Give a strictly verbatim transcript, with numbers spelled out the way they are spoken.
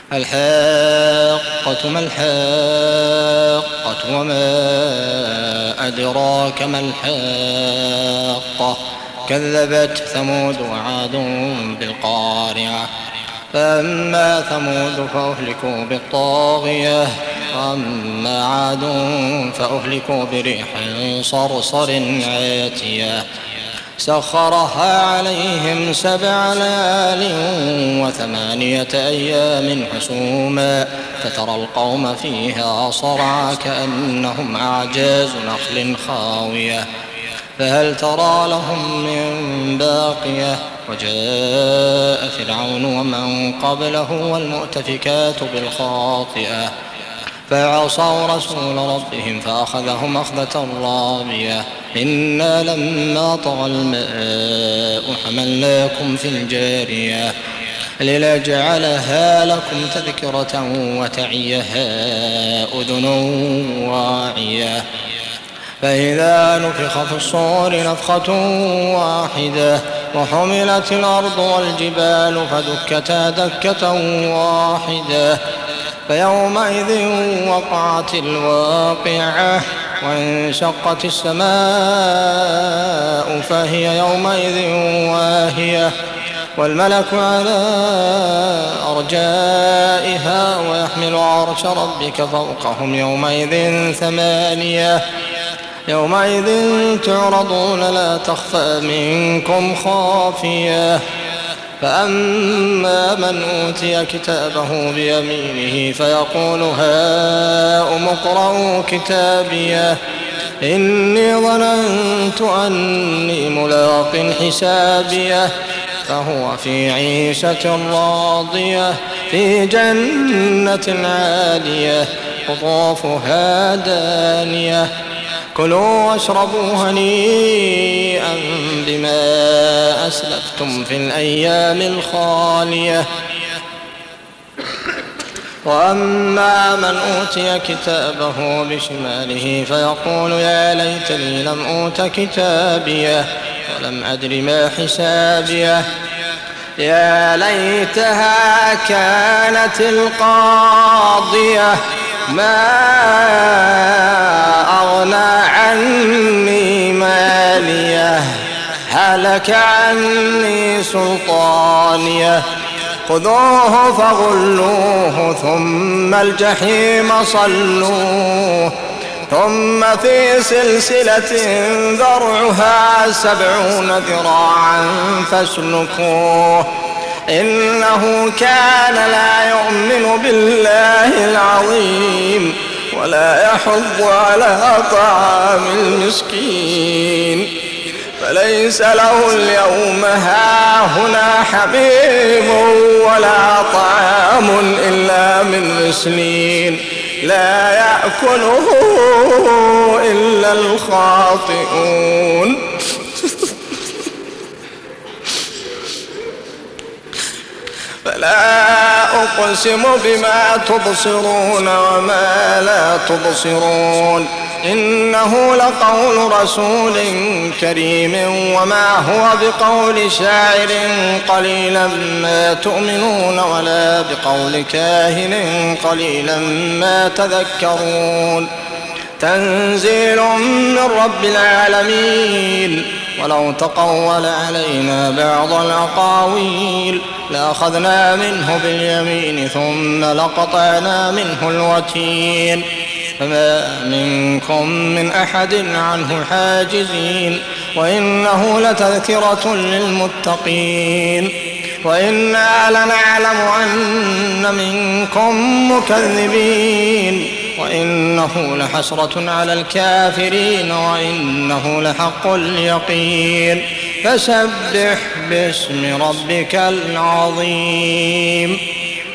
الحاقة ما الحاقة وما أدراك ما الحاقة كذبت ثمود وعاد بالقارعة فأما ثمود فأهلكوا بالطاغية وأما عاد فأهلكوا بريح صرصر عاتية سخرها عليهم سبع ليال وثمانية أيام حسوما فترى القوم فيها صرعى كأنهم أعجاز نخل خاوية فهل ترى لهم من باقية وجاء فرعون ومن قبله والمؤتفكات بالخاطئة فعصوا رسول ربهم فأخذهم أخذة رابية إنا لما طغى الماء حملناكم في الجارية لنجعلها لكم تذكرة وتعيها أذن واعية فإذا نفخ في الصور نفخة واحدة وحملت الأرض والجبال فدكتا دكة واحدة فيومئذ وقعت الواقعة وانشقت السماء فهي يومئذ واهية والملك على أرجائها ويحمل عرش ربك فوقهم يومئذ ثمانية يومئذ تعرضون لا تخفى منكم خافية فأما من أوتي كتابه بيمينه فيقول هاؤم اقرءوا كتابيه إني ظننت أني ملاق حسابيه فهو في عيشة راضية في جنة عالية قطوفها دانية كلوا واشربوا هنيئا بما أسلفتم في الأيام الخالية وأما من أوتي كتابه بشماله فيقول يا ليتني لم أوت كتابيه ولم أدر ما حسابيه يا ليتها كانت القاضية ما أغنى عني ماليه هلك عني سلطانيه خذوه فغلوه ثم الجحيم صلوه ثم في سلسلة ذرعها سبعون ذراعا فاسلكوه إنه كان لا يؤمن بالله العظيم ولا يحض على طعام المسكين فليس له اليوم هاهنا حميم ولا طعام إلا من غسلين لا يأكله إلا الخاطئون فلا أقسم بما تبصرون وما لا تبصرون إنه لقول رسول كريم وما هو بقول شاعر قليلا ما تؤمنون ولا بقول كاهن قليلا ما تذكرون تنزيل من رب العالمين ولو تقول علينا بعض الأقاويل لأخذنا منه باليمين ثم لقطعنا منه الوتين فما منكم من أحد عنه حاجزين وإنه لتذكرة للمتقين وإنا لنعلم أن منكم مكذبين وإنه لحسرة على الكافرين وإنه لحق اليقين فسبح باسم ربك العظيم.